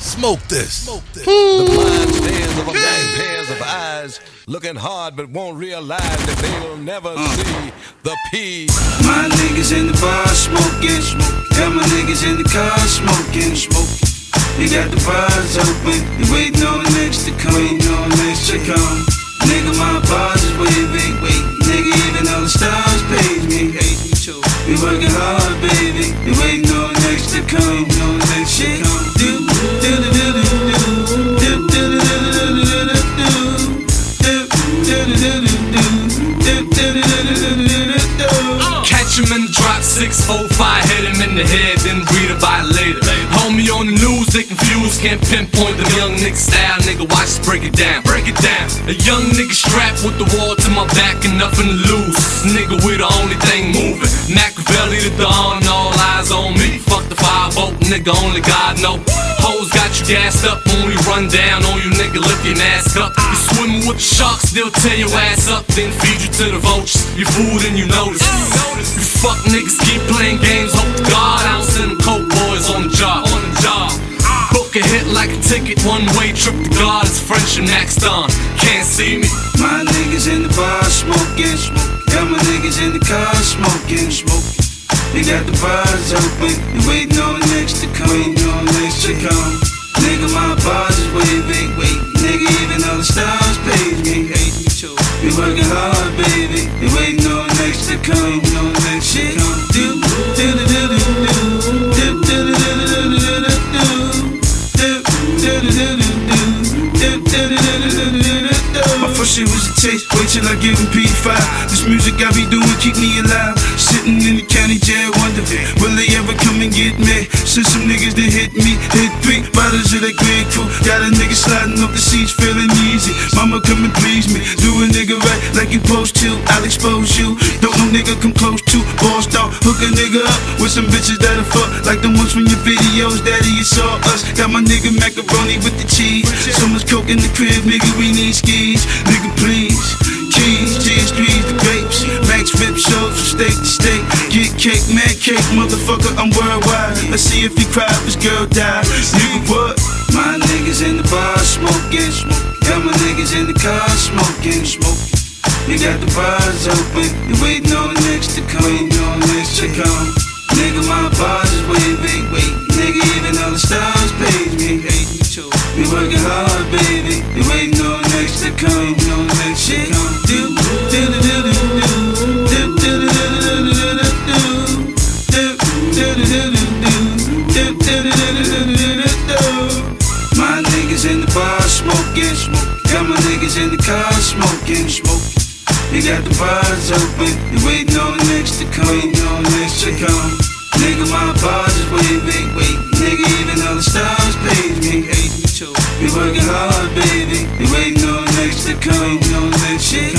Smoke this. The blind stares of a man pairs of eyes, looking hard but won't realize that they'll never see the P. My niggas in the bar smoking, got my niggas in the car smoking. They got the bars open, they waiting on the next to come, Nigga, my bars is waving, nigga, even though the stars pay me. We working hard, baby, they waiting on the next to come, Shit, Catch him in the drop 645, hit him in the head, then read about it later. Homie on the news, they confused, can't pinpoint the young nigga style. Nigga, watch us break it down, break it down. A young nigga strapped with the wall to my back and nothing to lose. Nigga, we the only thing moving. Machiavelli the Dawn, all eyes on me. Fuck the 5-0, nigga, only God know. Hoes got you gassed up, only run down on you, nigga, lift your mask up. You swimming with the sharks, they'll tear your ass up, then feed you to the vultures. You food and you notice. You fuck niggas keep playing games, hope to God I don't send them coke boys on the job. Book a hit like a ticket, one-way trip to God. It's French and Max Don, can't see me. My niggas in the bar smoking, got my niggas in the car smoking. They got the bars open, they waiting on the next to come, Nigga, my bars is waving, nigga, even though the stars pay me. We working hard, baby, they waiting on the next to come, Shit, my first shit was a taste, wait till I give him P5. This music I be doing keep me alive. Sitting in the county jail wondering, will they ever come and get me? Since some niggas that hit me, hit 3 bottles of that grapefruit. Got a nigga sliding off the seats feeling easy. Mama come and please me, do a nigga right like you supposed to. I'll expose you, don't no nigga come close to. Boss dog, hook a nigga up with some bitches that'll fuck like the ones from your videos. Daddy, you saw us. Got my nigga macaroni with the cheese. So much coke in the crib, nigga, we need skis. Nigga, please. Cheese, GS3s, the grapes. Max Rip shows from state to state. Get cake, mad cake, motherfucker, I'm worldwide. Let's see if he cry if his girl die. Nigga, what? My niggas in the bar smoking. Got my niggas in the car smoking. They got the bars open, they waiting on the next to come, Nigga, my bars is waving, nigga, even though the stars pay me. We working hard, baby, they waiting on the next to come, Shit, my niggas in the bar smoking, got my niggas in the car smoking. They got the bars open, they waiting on the next to come, Nigga, my bars is waving, nigga, even though the stars pay me. We working hard, baby, they waiting on the next to come, Shit,